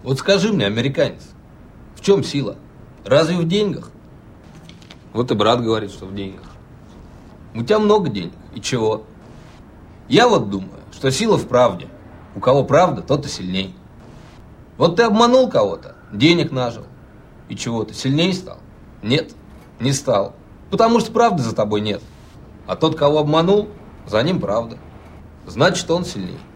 Вот скажи мне, американец, в чем сила? Разве в деньгах? Вот и брат говорит, что в деньгах. У тебя много денег, и чего? Я вот думаю, что сила в правде. У кого правда, тот и сильней. Вот ты обманул кого-то, денег нажил. И чего, ты сильнее стал? Нет, не стал. Потому что правды за тобой нет. А тот, кого обманул, за ним правда. Значит, он сильней.